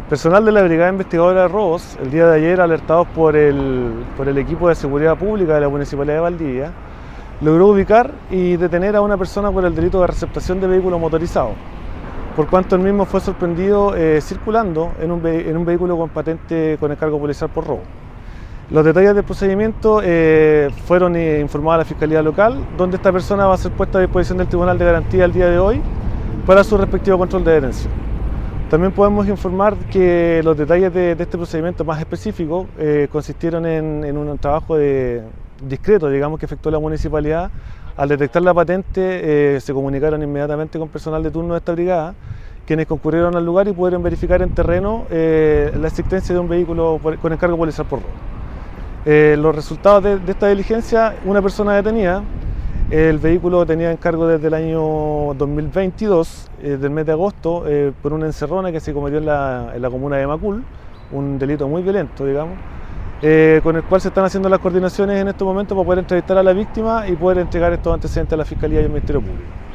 El personal de la Brigada Investigadora de Robos, el día de ayer, alertados por el equipo de seguridad pública de la Municipalidad de Valdivia, logró ubicar y detener a una persona por el delito de receptación de vehículo motorizado, por cuanto el mismo fue sorprendido circulando en un vehículo con patente con encargo policial por robo. Los detalles del procedimiento fueron informados a la Fiscalía Local, donde esta persona va a ser puesta a disposición del Tribunal de Garantía el día de hoy para su respectivo control de detención. También podemos informar que los detalles de este procedimiento más específico consistieron en un trabajo discreto, digamos, que efectuó la municipalidad. Al detectar la patente se comunicaron inmediatamente con personal de turno de esta brigada, quienes concurrieron al lugar y pudieron verificar en terreno la existencia de un vehículo con encargo policial por robo. Los resultados de esta diligencia: una persona detenida. El vehículo tenía encargo desde el año 2022, del mes de agosto, por una encerrona que se cometió en la comuna de Macul, un delito muy violento, digamos, con el cual se están haciendo las coordinaciones en estos momentos para poder entrevistar a la víctima y poder entregar estos antecedentes a la Fiscalía y al Ministerio Público.